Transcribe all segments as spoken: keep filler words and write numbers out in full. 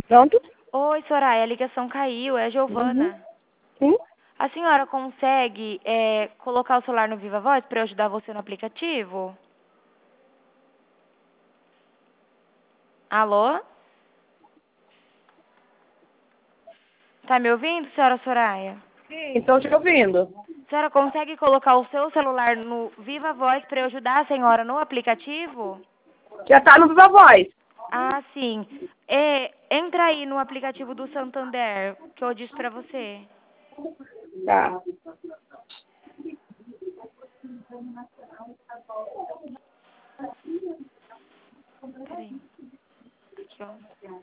Pronto? Oi, Soraya, a ligação caiu, é a Uhum. Giovana. Sim? A senhora consegue é, colocar o celular no Viva Voz para eu ajudar você no aplicativo? Alô? Tá me ouvindo, senhora Soraya? Sim, estou te ouvindo. A senhora consegue colocar o seu celular no Viva Voz para eu ajudar a senhora no aplicativo? Já tá no Viva Voz. Ah, sim. É, entra aí no aplicativo do Santander, que eu disse pra você. Tá. Peraí. Aqui, ó.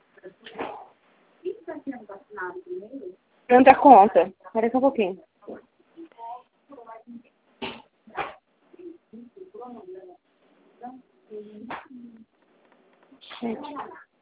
Tanta conta. Espera só um pouquinho. Gente.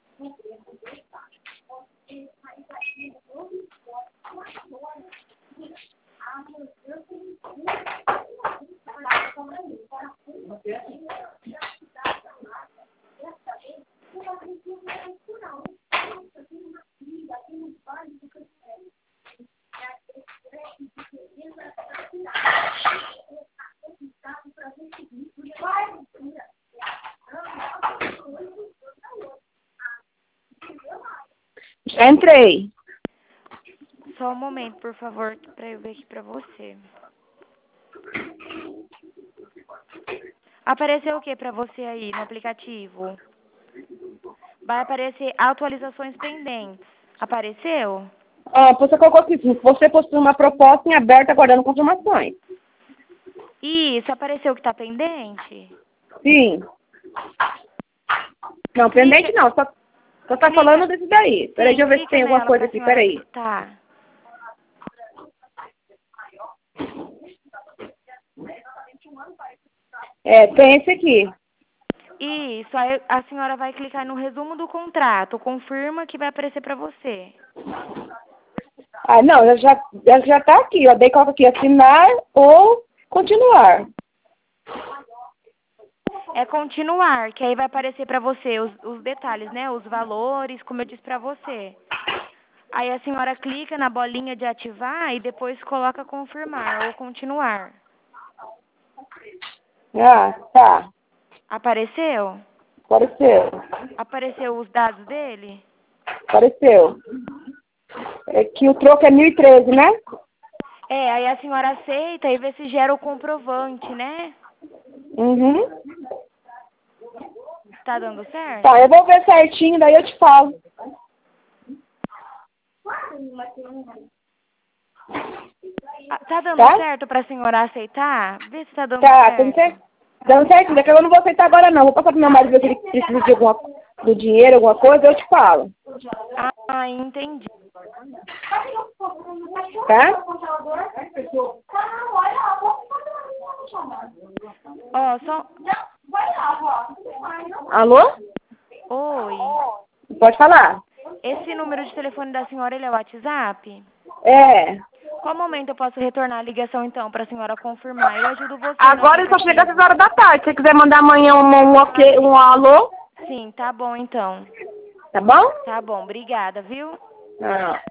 Já entrei. Só um momento, por favor, pra eu ver aqui pra você. Apareceu o que pra você aí no aplicativo? Vai aparecer atualizações pendentes. Apareceu? Ah, você colocou aqui, você possui uma proposta em aberto aguardando confirmações. Isso, apareceu que tá pendente? Sim. Não, pendente Clica, não, só, só tá clica, falando desse daí. Peraí, sim, deixa eu ver se clica tem alguma nela coisa pra aqui, senhora peraí. aceitar. É, tem esse aqui. Isso, aí a senhora vai clicar no resumo do contrato, confirma que vai aparecer pra você. Ah, não, já, já, já já tá aqui, ó. Daí coloca aqui assinar ou continuar. É continuar, que aí vai aparecer pra você os, os detalhes, né? Os valores, como eu disse pra você. Aí a senhora clica na bolinha de ativar e depois coloca confirmar ou continuar. Ah, tá. Apareceu? Apareceu. Apareceu os dados dele? Apareceu. É que o troco é mil e treze, né? É, aí a senhora aceita e vê se gera o comprovante, né? Uhum. Tá dando Tá, certo? eu vou ver certinho, daí eu te falo. Ah, tá dando Tá? certo pra senhora aceitar? Vê se tá dando Tá, tem certo. certo. Dando certo, daqui eu não vou aceitar agora não. Vou passar pro meu marido ver se ele precisa de alguma, do dinheiro, alguma coisa, eu te falo. Ah, entendi. Tá? Ó, só... Alô? Oi. Pode falar. Esse número de telefone da senhora, ele é o WhatsApp? É. Qual momento eu posso retornar a ligação, então, pra senhora confirmar? Eu ajudo você no Agora ele só chega às seis aplicativo. horas da tarde. Se você quiser mandar amanhã um, um, Ah, ok, um sim. alô, Sim, tá bom, então. tá bom? Tá bom, obrigada, viu? Ah.